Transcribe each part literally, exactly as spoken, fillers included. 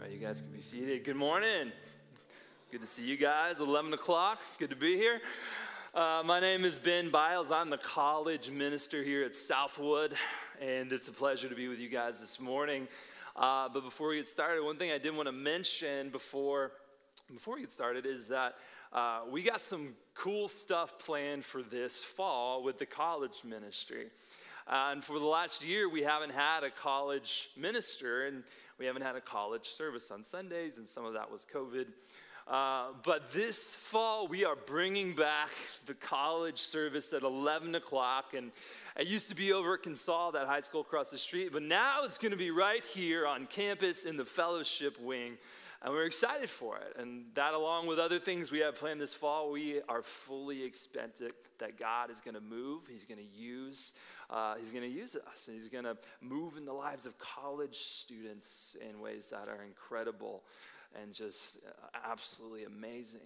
right, you guys can be seated. Good morning. Good to see you guys. eleven o'clock. Good to be here. Uh, my name is Ben Biles. I'm the college minister here at Southwood, and it's a pleasure to be with you guys this morning. Uh, but before we get started, one thing I did want to mention before, before we get started is that uh, we got some cool stuff planned for this fall with the college ministry. Uh, and for the last year, we haven't had a college minister, and we haven't had a college service on Sundays, and some of that was COVID. Uh, but this fall, we are bringing back the college service at eleven o'clock, and it used to be over at Consol, that high school across the street, but now it's going to be right here on campus in the fellowship wing, and we're excited for it. And that, along with other things we have planned this fall, we are fully expectant that God is going to move. He's going to use, uh, he's going to use us, and he's going to move in the lives of college students in ways that are incredible and just absolutely amazing.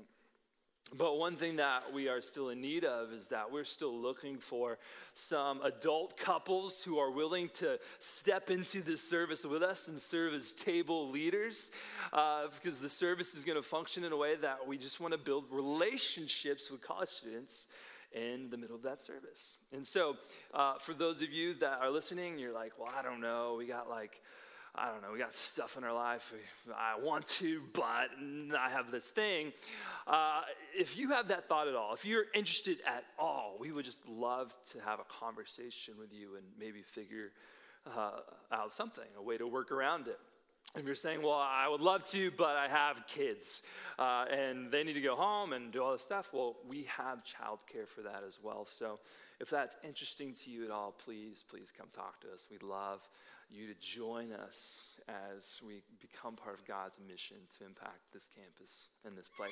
But one thing that we are still in need of is that we're still looking for some adult couples who are willing to step into this service with us and serve as table leaders, uh, because the service is going to function in a way that we just want to build relationships with college students in the middle of that service. And so uh, for those of you that are listening, you're like, well, I don't know, we got like, I don't know, we got stuff in our life. I want to, but I have this thing. Uh, if you have that thought at all, if you're interested at all, we would just love to have a conversation with you and maybe figure uh, out something, a way to work around it. If you're saying, well, I would love to, but I have kids, uh, and they need to go home and do all this stuff, well, we have childcare for that as well. So if that's interesting to you at all, please, please come talk to us. We'd love you to join us as we become part of God's mission to impact this campus and this place.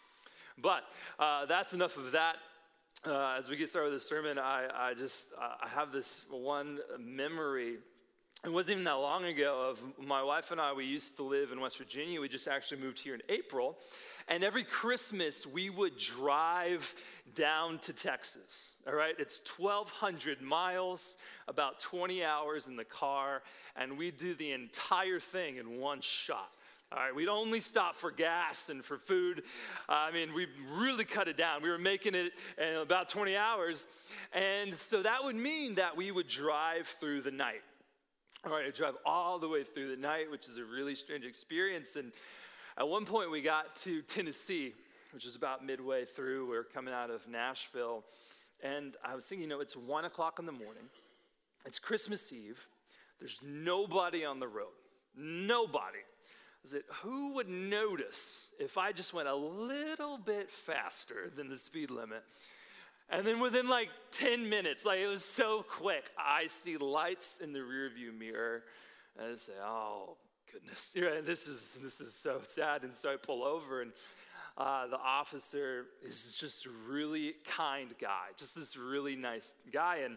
But uh, that's enough of that. Uh, as we get started with the sermon, I, I just uh, I have this one memory. It wasn't even that long ago of my wife and I. We used to live in West Virginia. We just actually moved here in April. And every Christmas, we would drive down to Texas, all right? It's twelve hundred miles, about twenty hours in the car, and we do the entire thing in one shot. All right, we'd only stop for gas and for food. Uh, I mean, we really cut it down. We were making it in about twenty hours. And so that would mean that we would drive through the night. All right, I drive all the way through the night, which is a really strange experience. And at one point, we got to Tennessee, which is about midway through. We were coming out of Nashville. And I was thinking, you know, it's one o'clock in the morning. It's Christmas Eve. There's nobody on the road. Nobody. I said, who would notice if I just went a little bit faster than the speed limit? And then within like ten minutes, like it was so quick, I see lights in the rearview mirror. And I say, oh, goodness, yeah, this is this is so sad. And so I pull over, and uh, the officer is just a really kind guy, just this really nice guy. And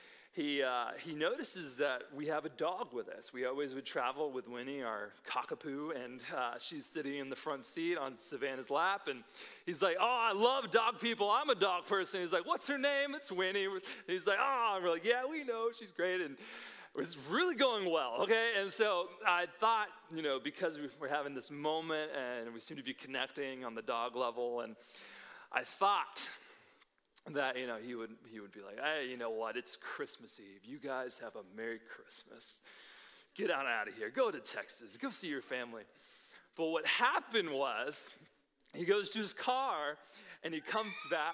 he uh, he notices that we have a dog with us. We always would travel with Winnie, our cockapoo, and uh, she's sitting in the front seat on Savannah's lap. And he's like, oh, I love dog people. I'm a dog person. He's like, what's her name? It's Winnie. He's like, oh, I'm like, yeah, we know. She's great. And it was really going well, okay? And so I thought, you know, because we we're having this moment and we seem to be connecting on the dog level, and I thought that, you know, he would he would be like, hey, you know what, it's Christmas Eve. You guys have a Merry Christmas. Get on out of here. Go to Texas. Go see your family. But what happened was he goes to his car, and he comes back,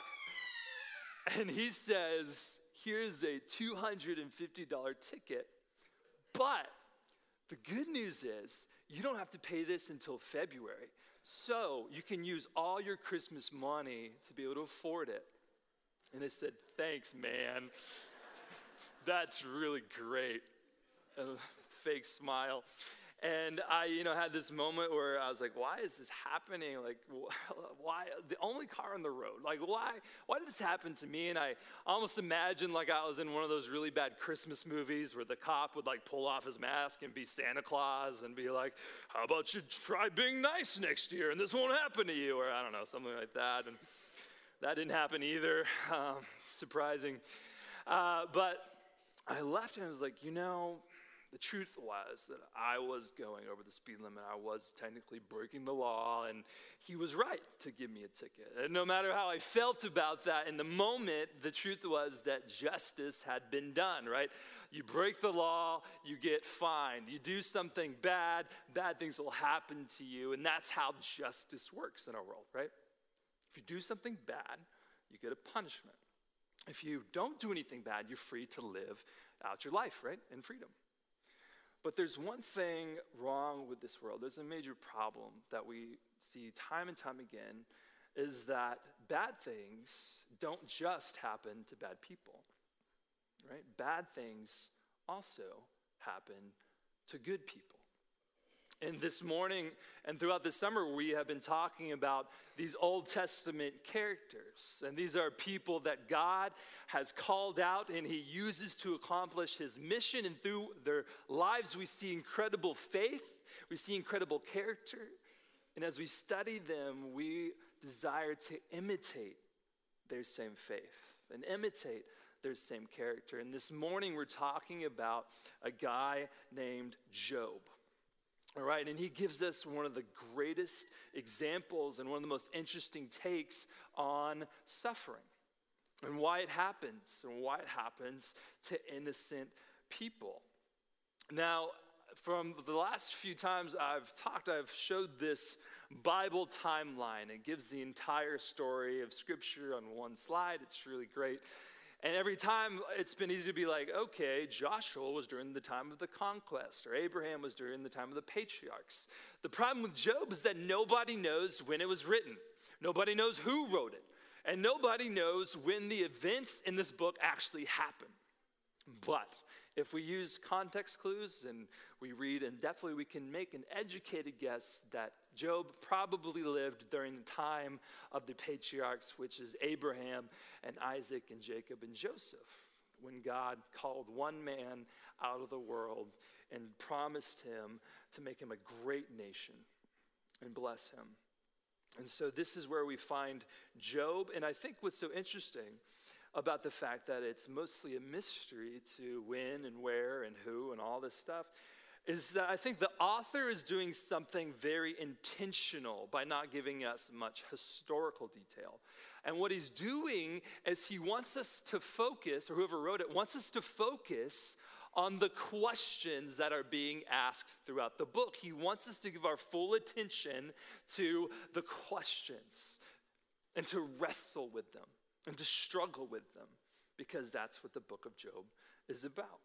and he says, here's a two hundred fifty dollars ticket. But the good news is you don't have to pay this until February. So you can use all your Christmas money to be able to afford it. And I said, thanks, man. That's really great. A fake smile. And I, you know, had this moment where I was like, why is this happening? Like, why? The only car on the road. Like, why? Why did this happen to me? And I almost imagined like I was in one of those really bad Christmas movies where the cop would like pull off his mask and be Santa Claus and be like, how about you try being nice next year and this won't happen to you? Or I don't know, something like that. And that didn't happen either. Um, surprising. Uh, but I left and I was like, you know, The truth was that I was going over the speed limit. I was technically breaking the law, and he was right to give me a ticket. And no matter how I felt about that in the moment, the truth was that justice had been done, right? You break the law, you get fined. You do something bad, bad things will happen to you, and that's how justice works in our world, right? If you do something bad, you get a punishment. If you don't do anything bad, you're free to live out your life, right, in freedom. But there's one thing wrong with this world. There's a major problem that we see time and time again, is that bad things don't just happen to bad people, right? Bad things also happen to good people. And this morning and throughout the summer, we have been talking about these Old Testament characters. And these are people that God has called out and he uses to accomplish his mission. And through their lives, we see incredible faith. We see incredible character. And as we study them, we desire to imitate their same faith and imitate their same character. And this morning, we're talking about a guy named Job. All right, and he gives us one of the greatest examples and one of the most interesting takes on suffering and why it happens and why it happens to innocent people. Now, from the last few times I've talked, I've showed this Bible timeline. It gives the entire story of Scripture on one slide. It's really great. And every time it's been easy to be like, okay, Joshua was during the time of the conquest, or Abraham was during the time of the patriarchs. The problem with Job is that nobody knows when it was written. Nobody knows who wrote it. And nobody knows when the events in this book actually happened. But if we use context clues and we read, and definitely we can make an educated guess that Job probably lived during the time of the patriarchs, which is Abraham and Isaac and Jacob and Joseph, when God called one man out of the world and promised him to make him a great nation and bless him. And so this is where we find Job. And I think what's so interesting about the fact that it's mostly a mystery to when and where and who and all this stuff is that I think the author is doing something very intentional by not giving us much historical detail. And what he's doing is he wants us to focus, or whoever wrote it wants us to focus on the questions that are being asked throughout the book. He wants us to give our full attention to the questions and to wrestle with them and to struggle with them, because that's what the book of Job is about.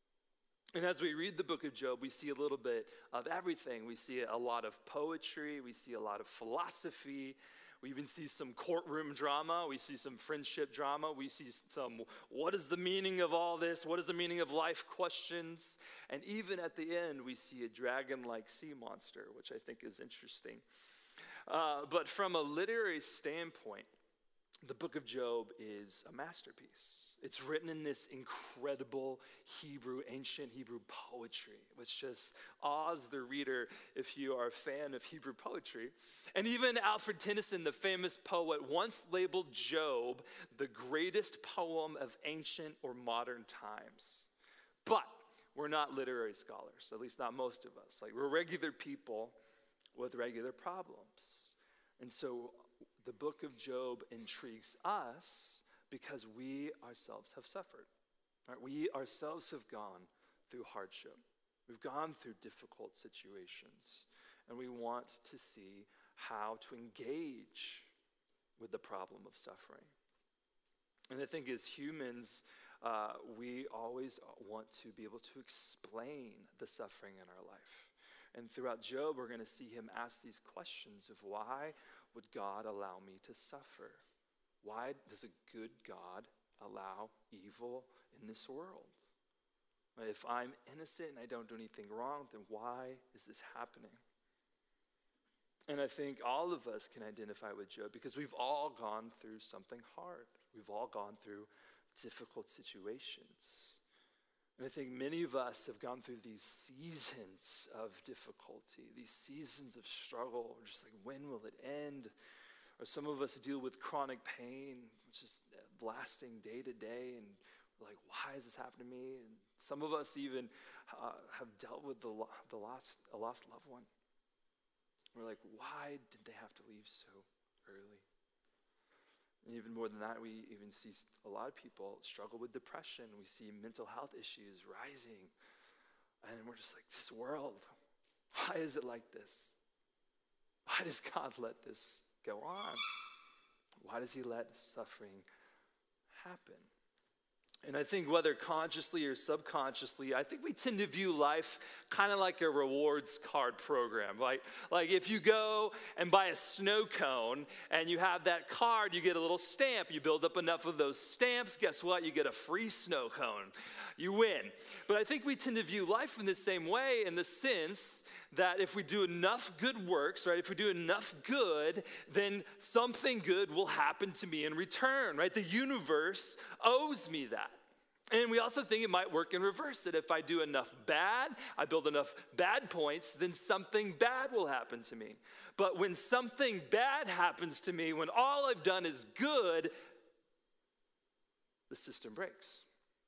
And as we read the book of Job, we see a little bit of everything. We see a lot of poetry. We see a lot of philosophy. We even see some courtroom drama. We see some friendship drama. We see some, what is the meaning of all this? What is the meaning of life questions? And even at the end, we see a dragon-like sea monster, which I think is interesting. Uh, but from a literary standpoint, the book of Job is a masterpiece. It's written in this incredible Hebrew, ancient Hebrew poetry, which just awes the reader if you are a fan of Hebrew poetry. And even Alfred Tennyson, the famous poet, once labeled Job the greatest poem of ancient or modern times. But we're not literary scholars, at least not most of us. Like, we're regular people with regular problems. And so the book of Job intrigues us because we ourselves have suffered. Right? We ourselves have gone through hardship. We've gone through difficult situations, and we want to see how to engage with the problem of suffering. And I think as humans, uh, we always want to be able to explain the suffering in our life. And throughout Job, we're going to see him ask these questions of why would God allow me to suffer? Why does a good God allow evil in this world? If I'm innocent and I don't do anything wrong, then why is this happening? And I think all of us can identify with Job because we've all gone through something hard. We've all gone through difficult situations. And I think many of us have gone through these seasons of difficulty, these seasons of struggle. We're just like, when will it end? Or some of us deal with chronic pain, which is lasting day to day, and we're like, why is this happening to me? And Some of us even uh, have dealt with the, lo- the lost, a lost loved one. We're like, why did they have to leave so early? And even more than that, we even see a lot of people struggle with depression. We see mental health issues rising. And we're just like, this world, why is it like this? Why does God let this go on? Why does he let suffering happen? And I think whether consciously or subconsciously, I think we tend to view life kind of like a rewards card program. Like, like if you go and buy a snow cone and you have that card, you get a little stamp. You build up enough of those stamps, guess what? You get a free snow cone. You win. But I think we tend to view life in the same way, in the sense that if we do enough good works, right, if we do enough good, then something good will happen to me in return, right? The universe owes me that. And we also think it might work in reverse, that if I do enough bad, I build enough bad points, then something bad will happen to me. But when something bad happens to me, when all I've done is good, the system breaks.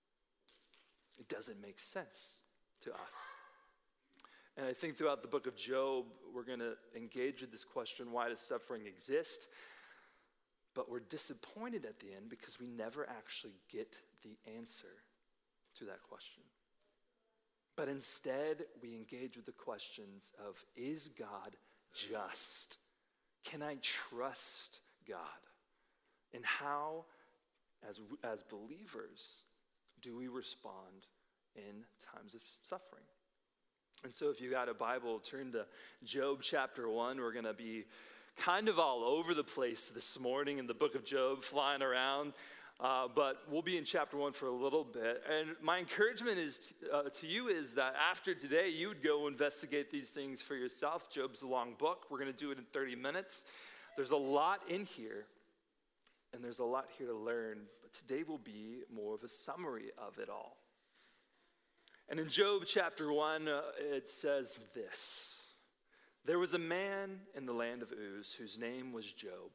It doesn't make sense to us. And I think throughout the book of Job, we're going to engage with this question, why does suffering exist? But we're disappointed at the end because we never actually get the answer to that question. But instead, we engage with the questions of, is God just? Can I trust God? And how, as, as believers, do we respond in times of suffering? And so if you got a Bible, turn to Job chapter one. We're going to be kind of all over the place this morning in the book of Job, flying around. Uh, but we'll be in chapter one for a little bit. And my encouragement is uh, to you is that after today, you would go investigate these things for yourself. Job's a long book. We're going to do it in thirty minutes. There's a lot in here, and there's a lot here to learn. But today will be more of a summary of it all. And in Job chapter one, uh, it says this. There was a man in the land of Uz whose name was Job.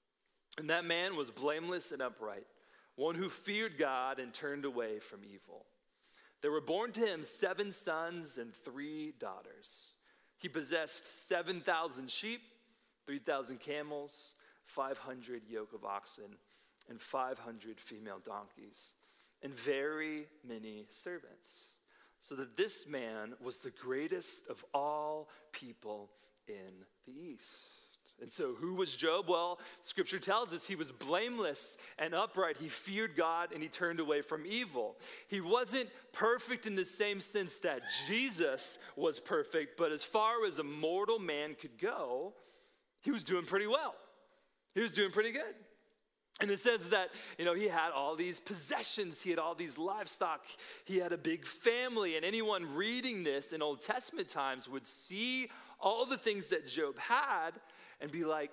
And that man was blameless and upright, one who feared God and turned away from evil. There were born to him seven sons and three daughters. He possessed seven thousand sheep, three thousand camels, five hundred yoke of oxen, and five hundred female donkeys, and very many servants. So that this man was the greatest of all people in the East. And so who was Job? Well, Scripture tells us he was blameless and upright. He feared God and he turned away from evil. He wasn't perfect in the same sense that Jesus was perfect, but as far as a mortal man could go, he was doing pretty well. He was doing pretty good. And it says that, you know, he had all these possessions, he had all these livestock, he had a big family, and anyone reading this in Old Testament times would see all the things that Job had and be like,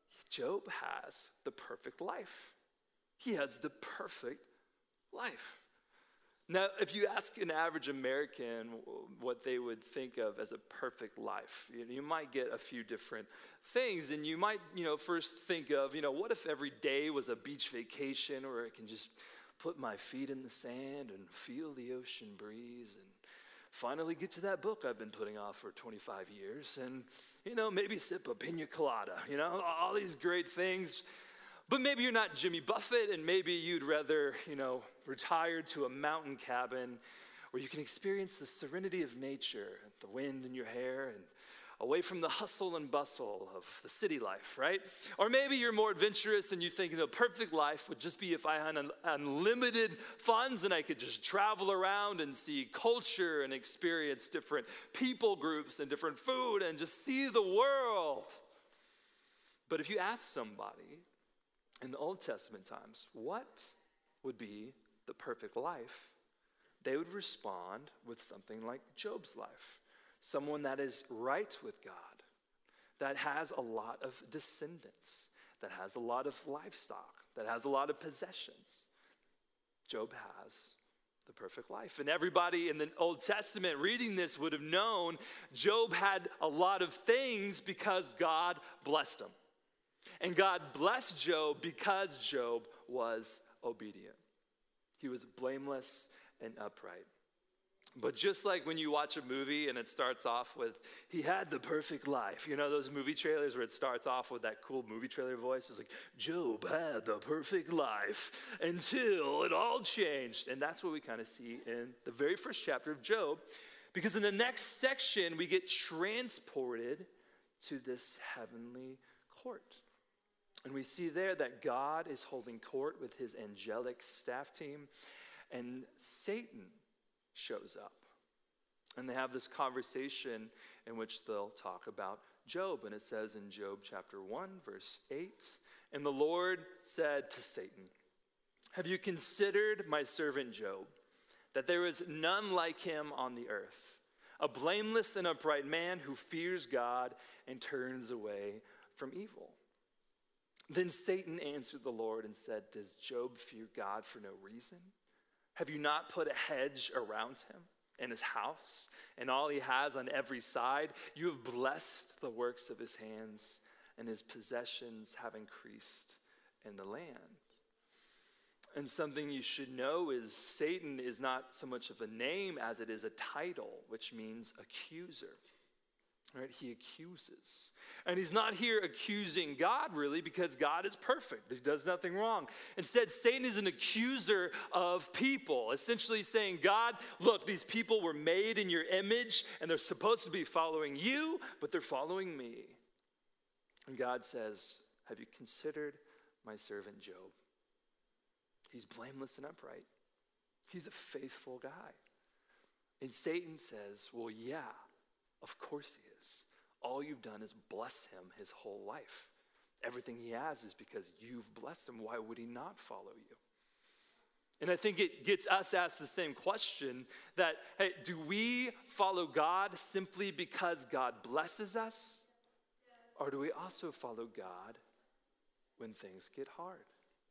Job has the perfect life. He has the perfect life. Now, if you ask an average American what they would think of as a perfect life, you, you might get a few different things. And you might, you know, first think of, you know, what if every day was a beach vacation where I can just put my feet in the sand and feel the ocean breeze and finally get to that book I've been putting off for twenty-five years and, you know, maybe sip a pina colada, you know, all these great things. But maybe you're not Jimmy Buffett, and maybe you'd rather, you know, retire to a mountain cabin where you can experience the serenity of nature, the wind in your hair, and away from the hustle and bustle of the city life, right? Or maybe you're more adventurous and you think the perfect life would just be if I had un- unlimited funds and I could just travel around and see culture and experience different people groups and different food and just see the world. But if you ask somebody, in the Old Testament times, what would be the perfect life? They would respond with something like Job's life. Someone that is right with God, that has a lot of descendants, that has a lot of livestock, that has a lot of possessions. Job has the perfect life. And everybody in the Old Testament reading this would have known Job had a lot of things because God blessed him. And God blessed Job because Job was obedient. He was blameless and upright. But just like when you watch a movie and it starts off with, he had the perfect life. You know those movie trailers where it starts off with that cool movie trailer voice? It's like, Job had the perfect life until it all changed. And that's what we kind of see in the very first chapter of Job. Because in the next section, we get transported to this heavenly court. And we see there that God is holding court with his angelic staff team. And Satan shows up. And they have this conversation in which they'll talk about Job. And it says in Job chapter one, verse eight, and the Lord said to Satan, have you considered my servant Job, that there is none like him on the earth, a blameless and upright man who fears God and turns away from evil? Then Satan answered the Lord and said, does Job fear God for no reason? Have you not put a hedge around him and his house and all he has on every side? You have blessed the works of his hands, and his possessions have increased in the land. And something you should know is Satan is not so much of a name as it is a title, which means accuser. Right? He accuses. And he's not here accusing God, really, because God is perfect. He does nothing wrong. Instead, Satan is an accuser of people, essentially saying, God, look, these people were made in your image, and they're supposed to be following you, but they're following me. And God says, have you considered my servant Job? He's blameless and upright. He's a faithful guy. And Satan says, well, yeah, of course he is. All you've done is bless him his whole life. Everything he has is because you've blessed him. Why would he not follow you? And I think it gets us asked the same question that, hey, do we follow God simply because God blesses us? Or do we also follow God when things get hard?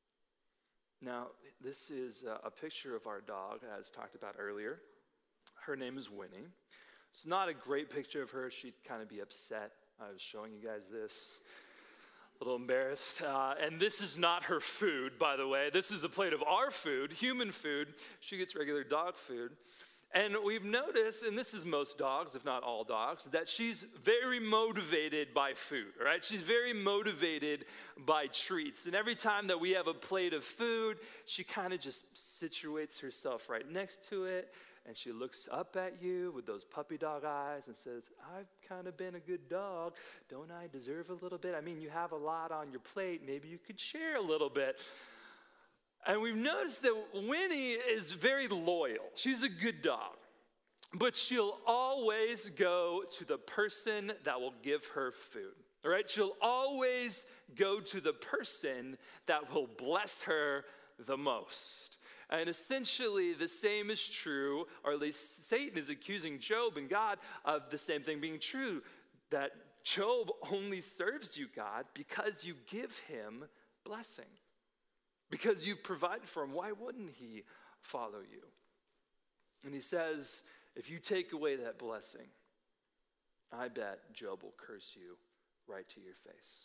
Now, this is a picture of our dog, as talked about earlier. Her name is Winnie. It's not a great picture of her. She'd kind of be upset. I was showing you guys this. A little embarrassed. Uh, and this is not her food, by the way. This is a plate of our food, human food. She gets regular dog food. And we've noticed, and this is most dogs, if not all dogs, that she's very motivated by food, right? She's very motivated by treats. And every time that we have a plate of food, she kind of just situates herself right next to it. And she looks up at you with those puppy dog eyes and says, I've kind of been a good dog. Don't I deserve a little bit? I mean, you have a lot on your plate. Maybe you could share a little bit. And we've noticed that Winnie is very loyal. She's a good dog. But she'll always go to the person that will give her food. All right? She'll always go to the person that will bless her the most. And essentially, the same is true, or at least Satan is accusing Job and God of the same thing being true, that Job only serves you, God, because you give him blessing. Because you've provided for him. Why wouldn't he follow you? And he says, if you take away that blessing, I bet Job will curse you right to your face.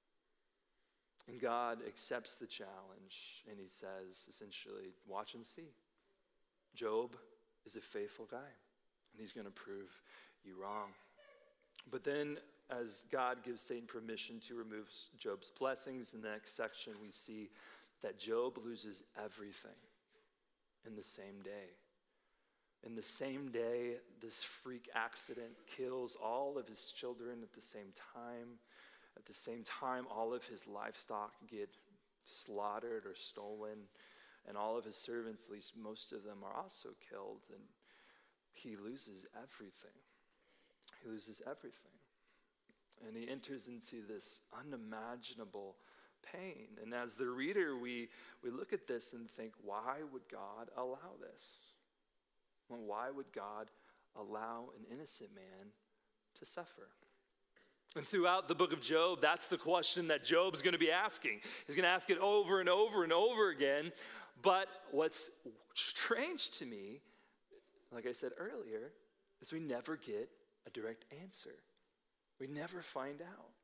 And God accepts the challenge, and he says, essentially, watch and see. Job is a faithful guy, and he's going to prove you wrong. But then, as God gives Satan permission to remove Job's blessings, in the next section, we see that Job loses everything in the same day. In the same day, this freak accident kills all of his children at the same time. At the same time, all of his livestock get slaughtered or stolen, and all of his servants, at least most of them, are also killed, and he loses everything. He loses everything. And he enters into this unimaginable pain. And as the reader, we, we look at this and think, why would God allow this? Well, why would God allow an innocent man to suffer? And throughout the book of Job, that's the question that Job's going to be asking. He's going to ask it over and over and over again. But what's strange to me, like I said earlier, is we never get a direct answer. We never find out.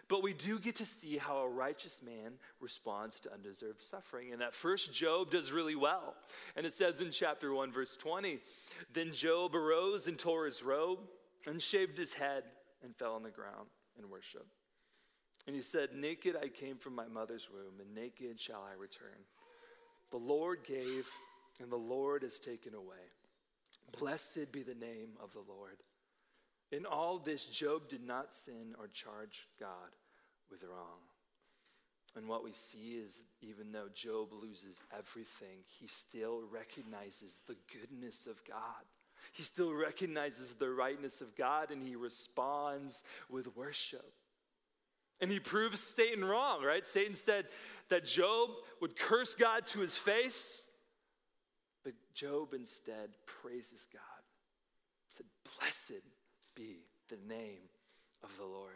But we do get to see how a righteous man responds to undeserved suffering. And at first, Job does really well. And it says in chapter one, verse twenty, then Job arose and tore his robe and shaved his head and fell on the ground in worship. And he said, naked I came from my mother's womb, and naked shall I return. The Lord gave, and the Lord has taken away. Blessed be the name of the Lord. In all this, Job did not sin or charge God with wrong. And what we see is even though Job loses everything, he still recognizes the goodness of God. He still recognizes the rightness of God, and he responds with worship. And he proves Satan wrong, right? Satan said that Job would curse God to his face, but Job instead praises God. He said, blessed be the name of the Lord.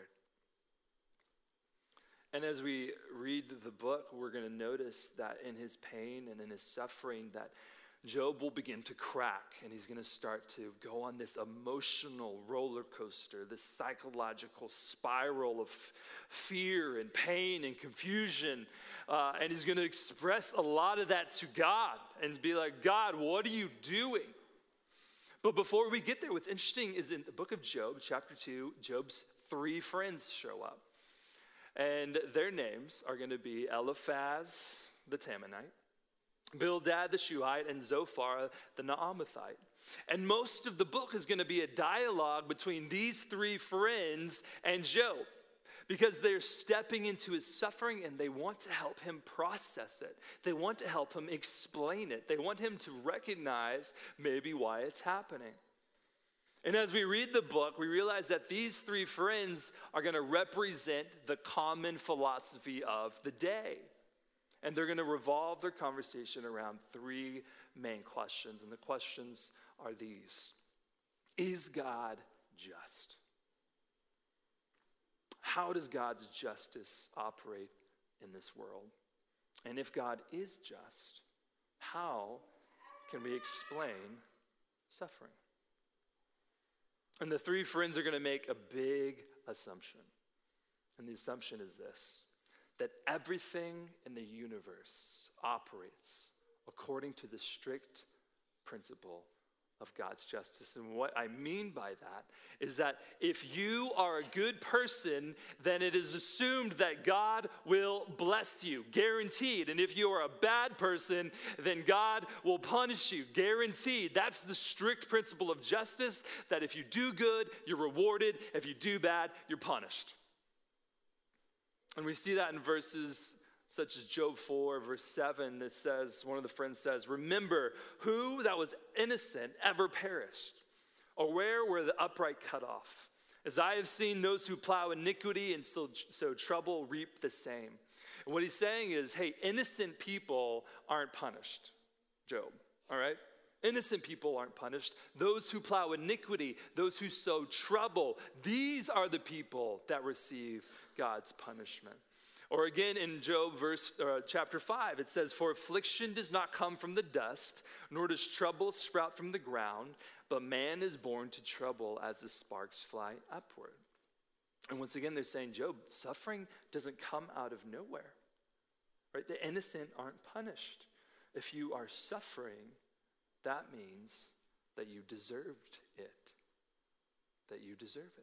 And as we read the book, we're going to notice that in his pain and in his suffering that Job will begin to crack, and he's going to start to go on this emotional roller coaster, this psychological spiral of fear and pain and confusion. Uh, and he's going to express a lot of that to God and be like, God, what are you doing? But before we get there, what's interesting is in the book of Job, chapter two, Job's three friends show up. And their names are going to be Eliphaz the Temanite, Bildad the Shuhite, and Zophar the Naamathite. And most of the book is going to be a dialogue between these three friends and Job, because they're stepping into his suffering and they want to help him process it. They want to help him explain it. They want him to recognize maybe why it's happening. And as we read the book, we realize that these three friends are going to represent the common philosophy of the day. And they're going to revolve their conversation around three main questions. And the questions are these. Is God just? How does God's justice operate in this world? And if God is just, how can we explain suffering? And the three friends are going to make a big assumption. And the assumption is this: that everything in the universe operates according to the strict principle of God's justice. And what I mean by that is that if you are a good person, then it is assumed that God will bless you, guaranteed. And if you are a bad person, then God will punish you, guaranteed. That's the strict principle of justice, that if you do good, you're rewarded. If you do bad, you're punished. And we see that in verses such as Job four, verse seven, that says, one of the friends says, remember who that was innocent ever perished, or where were the upright cut off? As I have seen those who plow iniquity and sow, sow trouble reap the same. And what he's saying is, hey, innocent people aren't punished, Job, all right? Innocent people aren't punished. Those who plow iniquity, those who sow trouble, these are the people that receive God's punishment. Or again in Job verse uh, chapter five, it says, for affliction does not come from the dust, nor does trouble sprout from the ground, but man is born to trouble as the sparks fly upward. And once again, they're saying, Job, suffering doesn't come out of nowhere, right? The innocent aren't punished. If you are suffering, that means that you deserved it, that you deserve it.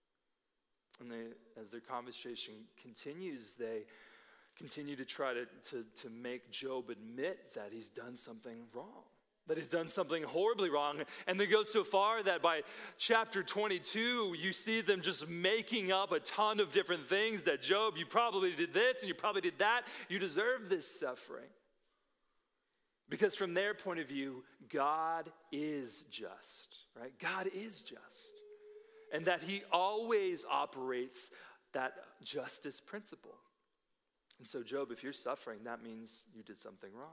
And they, as their conversation continues, they continue to try to, to, to make Job admit that he's done something wrong, that he's done something horribly wrong. And they go so far that by chapter twenty-two, you see them just making up a ton of different things that, Job, you probably did this and you probably did that. You deserve this suffering. Because from their point of view, God is just, right? God is just. And that he always operates that justice principle. And so, Job, if you're suffering, that means you did something wrong.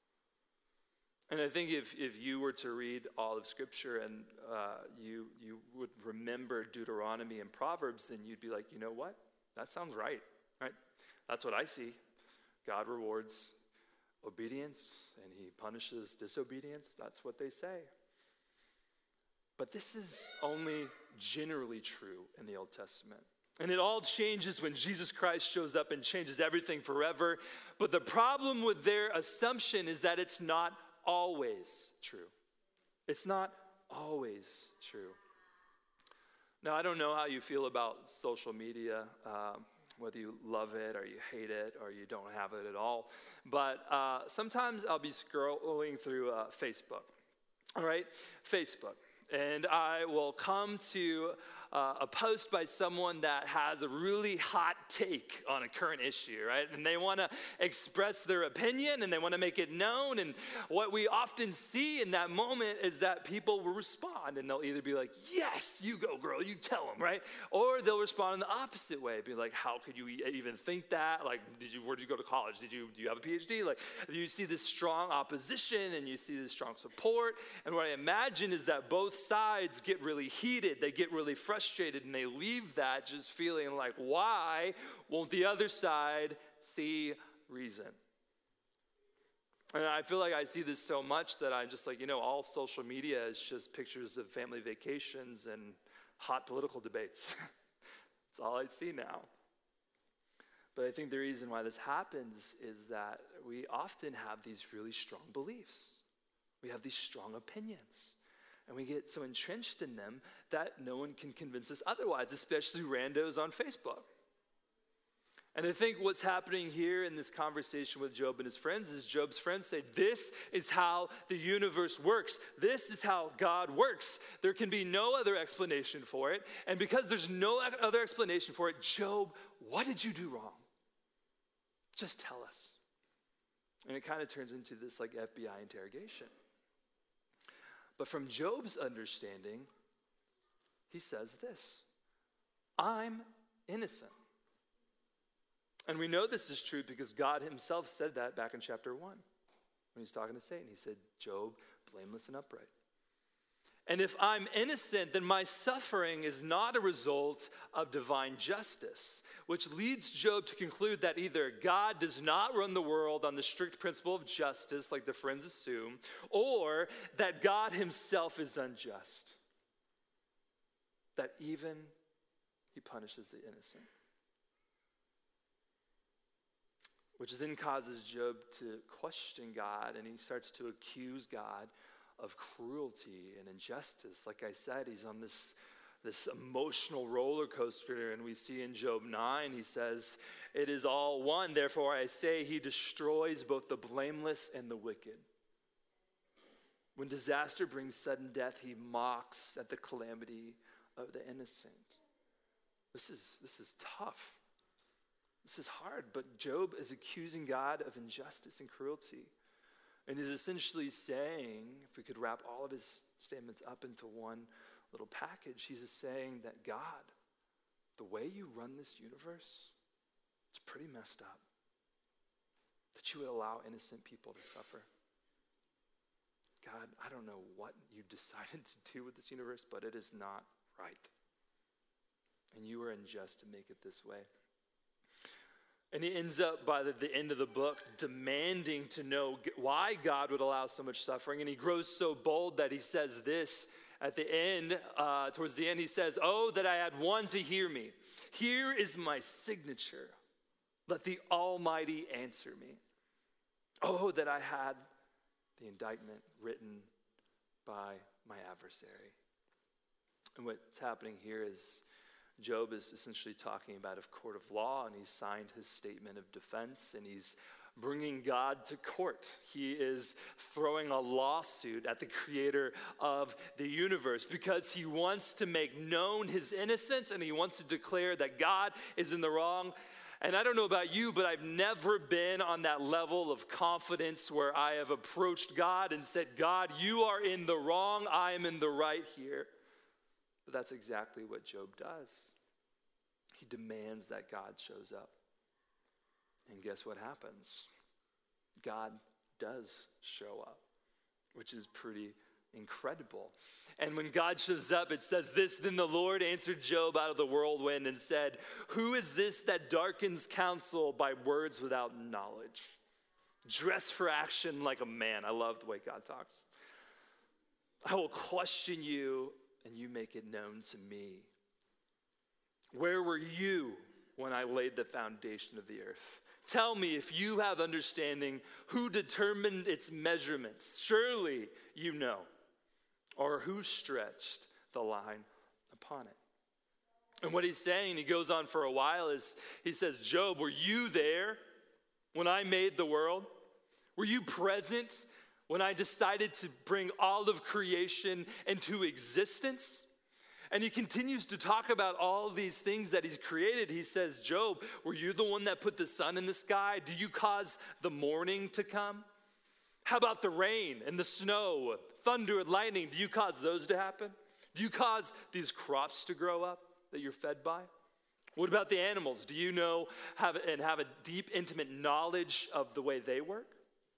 And I think if, if you were to read all of Scripture and uh, you, you would remember Deuteronomy and Proverbs, then you'd be like, you know what? That sounds right, right? That's what I see. God rewards obedience and he punishes disobedience. That's what they say. But this is only generally true in the Old Testament. And it all changes when Jesus Christ shows up and changes everything forever. But the problem with their assumption is that it's not always true. It's not always true. Now, I don't know how you feel about social media, um, whether you love it or you hate it or you don't have it at all. But uh, sometimes I'll be scrolling through uh, Facebook, all right? Facebook. And I will come to uh, a post by someone that has a really hot take on a current issue, right? And they want to express their opinion and they want to make it known. And what we often see in that moment is that people will respond and they'll either be like, yes, you go, girl, you tell them, right? Or they'll respond in the opposite way, be like, how could you even think that? Like, did you, where did you go to college? Did you, do you have a P H D? Like, you see this strong opposition and you see this strong support. And what I imagine is that both sides get really heated, they get really frustrated, and they leave that just feeling like, why won't the other side see reason? And I feel like I see this so much that I'm just like, you know, all social media is just pictures of family vacations and hot political debates. That's all I see now. But I think the reason why this happens is that we often have these really strong beliefs. We have these strong opinions. And we get so entrenched in them that no one can convince us otherwise, especially randos on Facebook. And I think what's happening here in this conversation with Job and his friends is Job's friends say, this is how the universe works. This is how God works. There can be no other explanation for it. And because there's no other explanation for it, Job, what did you do wrong? Just tell us. And it kind of turns into this like F B I interrogation. But from Job's understanding, he says this, I'm innocent. And we know this is true because God himself said that back in chapter one. When he's talking to Satan, he said, Job, blameless and upright. And if I'm innocent, then my suffering is not a result of divine justice, which leads Job to conclude that either God does not run the world on the strict principle of justice, like the friends assume, or that God himself is unjust, that even he punishes the innocent. Which then causes Job to question God, and he starts to accuse God of cruelty and injustice. Like I said, he's on this, this emotional roller coaster, and we see in Job nine, he says, it is all one, therefore I say he destroys both the blameless and the wicked. When disaster brings sudden death, he mocks at the calamity of the innocent. This is, this is tough. This is hard, but Job is accusing God of injustice and cruelty. And he's essentially saying, if we could wrap all of his statements up into one little package, he's just saying that God, the way you run this universe, it's pretty messed up. That you would allow innocent people to suffer. God, I don't know what you decided to do with this universe, but it is not right. And you are unjust to make it this way. And he ends up by the, the end of the book demanding to know why God would allow so much suffering. And he grows so bold that he says this at the end, uh, towards the end, he says, oh, that I had one to hear me. Here is my signature. Let the Almighty answer me. Oh, that I had the indictment written by my adversary. And what's happening here is Job is essentially talking about a court of law, and he's signed his statement of defense, and he's bringing God to court. He is throwing a lawsuit at the creator of the universe because he wants to make known his innocence, and he wants to declare that God is in the wrong. And I don't know about you, but I've never been on that level of confidence where I have approached God and said, God, you are in the wrong, I am in the right here. But that's exactly what Job does. He demands that God shows up. And guess what happens? God does show up, which is pretty incredible. And when God shows up, it says this, then the Lord answered Job out of the whirlwind and said, who is this that darkens counsel by words without knowledge? Dressed for action like a man. I love the way God talks. I will question you, and you make it known to me. where were you when I laid the foundation of the earth? Tell me if you have understanding who determined its measurements. Surely you know. Or who stretched the line upon it. And what he's saying, he goes on for a while, is he says, Job, were you there when I made the world? Were you present when I decided to bring all of creation into existence? And he continues to talk about all these things that he's created. He says, Job, were you the one that put the sun in the sky? Do you cause the morning to come? How about the rain and the snow, thunder and lightning? Do you cause those to happen? Do you cause these crops to grow up that you're fed by? What about the animals? Do you know have, and have a deep, intimate knowledge of the way they work?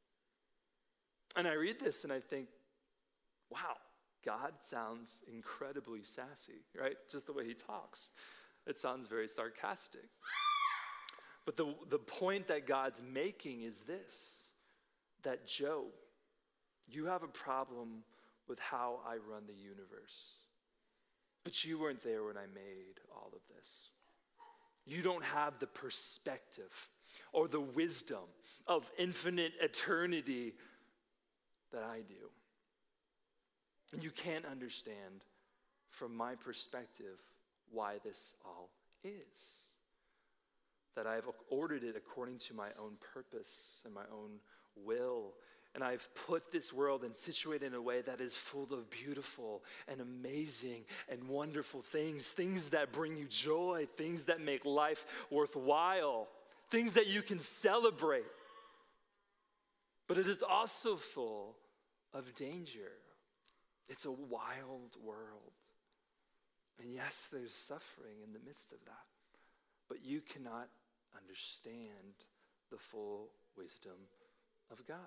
And I read this and I think, wow, God sounds incredibly sassy, right? Just the way he talks. It sounds very sarcastic. But the, the point that God's making is this, that Job, you have a problem with how I run the universe. But you weren't there when I made all of this. You don't have the perspective or the wisdom of infinite eternity that I do. And you can't understand from my perspective why this all is. That I've ordered it according to my own purpose and my own will. And I've put this world and situated in a way that is full of beautiful and amazing and wonderful things. Things that bring you joy. Things that make life worthwhile. Things that you can celebrate. But it is also full of danger. It's a wild world. And yes, there's suffering in the midst of that. But you cannot understand the full wisdom of God.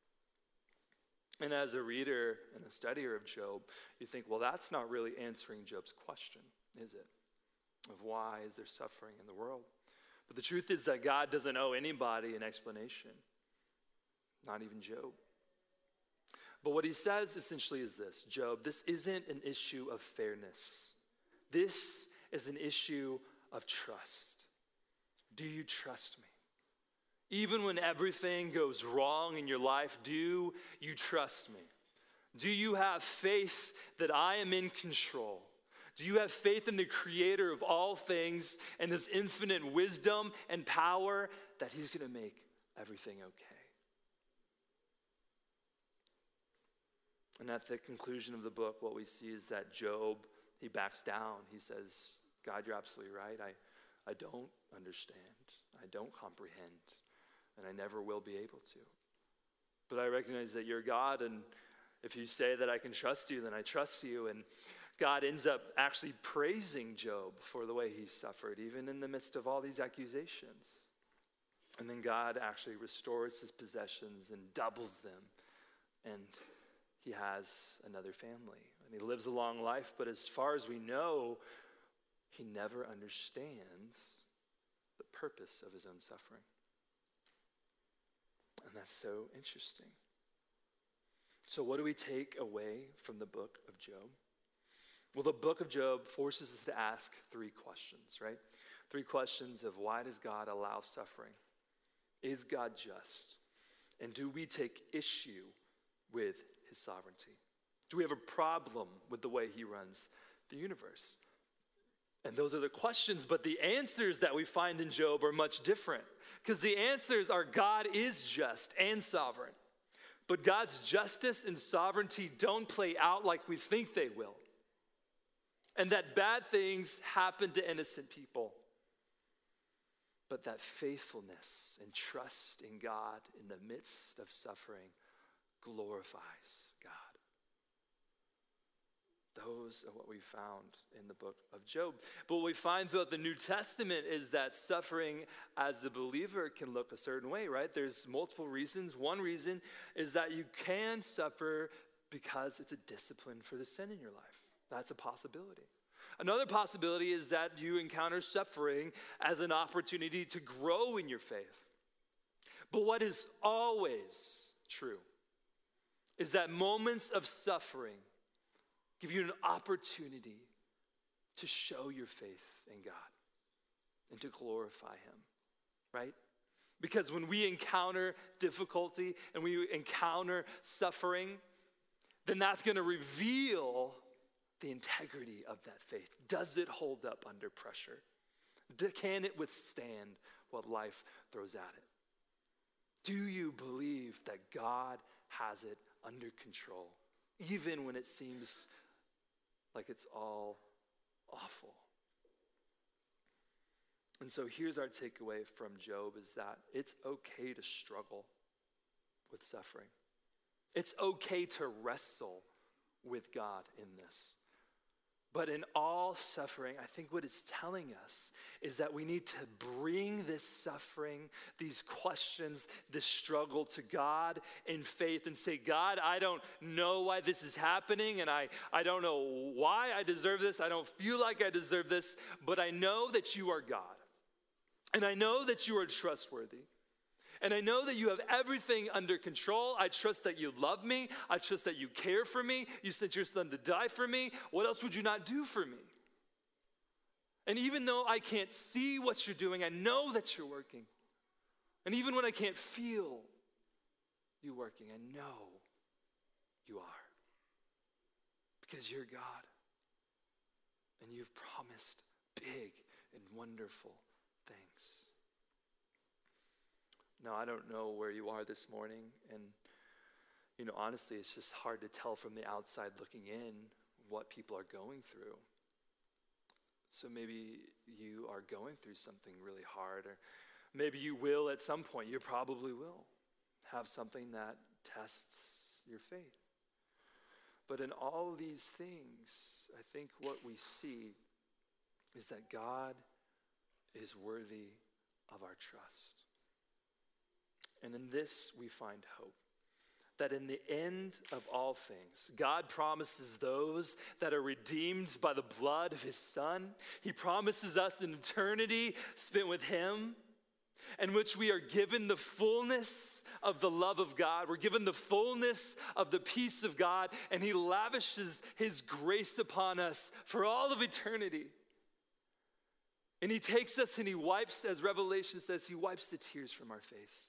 And as a reader and a studier of Job, you think, well, that's not really answering Job's question, is it? Of why is there suffering in the world? But the truth is that God doesn't owe anybody an explanation, not even Job. But what he says essentially is this, Job, this isn't an issue of fairness. This is an issue of trust. Do you trust me? Even when everything goes wrong in your life, do you trust me? Do you have faith that I am in control? Do you have faith in the creator of all things and his infinite wisdom and power that he's going to make everything okay? And at the conclusion of the book, what we see is that Job, he backs down. He says, God, you're absolutely right. I, I don't understand. I don't comprehend. And I never will be able to. But I recognize that you're God, and if you say that I can trust you, then I trust you. And God ends up actually praising Job for the way he suffered, even in the midst of all these accusations. And then God actually restores his possessions and doubles them. And he has another family. And he lives a long life, but as far as we know, he never understands the purpose of his own suffering. And that's so interesting. So what do we take away from the book of Job? Well, the book of Job forces us to ask three questions, right? Three questions of why does God allow suffering? Is God just? And do we take issue with his sovereignty? Do we have a problem with the way he runs the universe? And those are the questions, but the answers that we find in Job are much different. Because the answers are God is just and sovereign. But God's justice and sovereignty don't play out like we think they will. And that bad things happen to innocent people. But that faithfulness and trust in God in the midst of suffering glorifies God. Those are what we found in the book of Job. But what we find throughout the New Testament is that suffering as a believer can look a certain way, right? There's multiple reasons. One reason is that you can suffer because it's a discipline for the sin in your life. That's a possibility. Another possibility is that you encounter suffering as an opportunity to grow in your faith. But what is always true is that moments of suffering give you an opportunity to show your faith in God. and to glorify him, right? Because when we encounter difficulty and we encounter suffering, then that's going to reveal the integrity of that faith. Does it hold up under pressure? Can it withstand what life throws at it? Do you believe that God has it under control, even when it seems like it's all awful? And so here's our takeaway from Job, is that it's okay to struggle with suffering. It's okay to wrestle with God in this. But in all suffering, I think what it's telling us is that we need to bring this suffering, these questions, this struggle to God in faith and say, God, I don't know why this is happening, and I, I don't know why I deserve this. I don't feel like I deserve this, but I know that you are God. And I know that you are trustworthy. And I know that you have everything under control. I trust that you love me. I trust that you care for me. You sent your son to die for me. What else would you not do for me? And even though I can't see what you're doing, I know that you're working. And even when I can't feel you working, I know you are. Because you're God. And you've promised big and wonderful things. Now, I don't know where you are this morning, and, you know, honestly, it's just hard to tell from the outside looking in what people are going through. So maybe you are going through something really hard, or maybe you will at some point. You probably will have something that tests your faith. But in all these things, I think what we see is that God is worthy of our trust. And in this, we find hope. That in the end of all things, God promises those that are redeemed by the blood of his Son. He promises us an eternity spent with him, in which we are given the fullness of the love of God. We're given the fullness of the peace of God, and he lavishes his grace upon us for all of eternity. And he takes us and he wipes, as Revelation says, he wipes the tears from our face.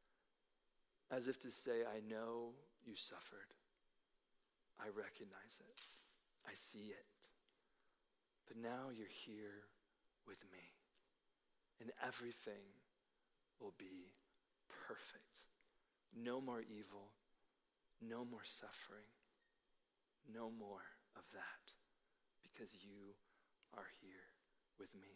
As if to say, I know you suffered. I recognize it. I see it. But now you're here with me. And everything will be perfect. No more evil. No more suffering. No more of that. Because you are here with me.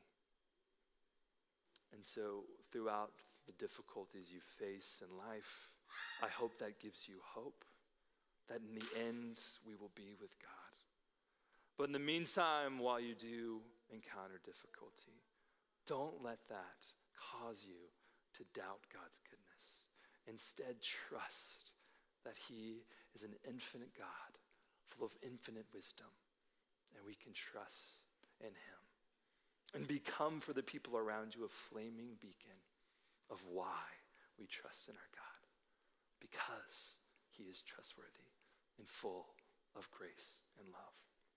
And so throughout the difficulties you face in life, I hope that gives you hope, that in the end we will be with God. But in the meantime, while you do encounter difficulty, don't let that cause you to doubt God's goodness. Instead, trust that he is an infinite God, full of infinite wisdom, and we can trust in him. And become for the people around you a flaming beacon of why we trust in our God. Because he is trustworthy and full of grace and love.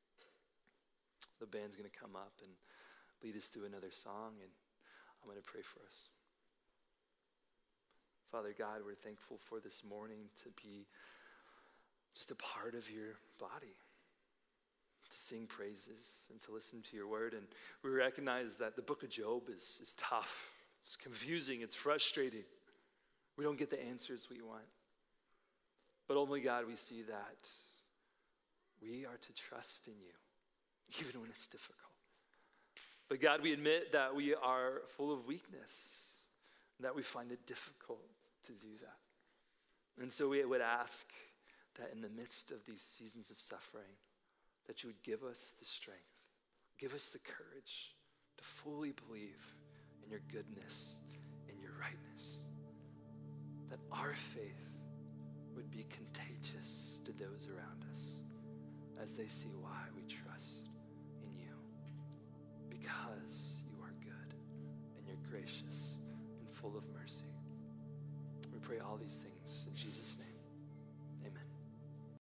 The band's going to come up and lead us through another song, and I'm going to pray for us. Father God, we're thankful for this morning to be just a part of your body, to sing praises and to listen to your word. And we recognize that the book of Job is, is tough. It's confusing. It's frustrating. We don't get the answers we want. But only God, we see that we are to trust in you, even when it's difficult. But God, we admit that we are full of weakness, that we find it difficult to do that. And so we would ask that in the midst of these seasons of suffering, that you would give us the strength, give us the courage to fully believe in your goodness and your rightness, that our faith would be contagious to those around us as they see why we trust in you, because you are good and you're gracious and full of mercy. We pray all these things in Jesus' name.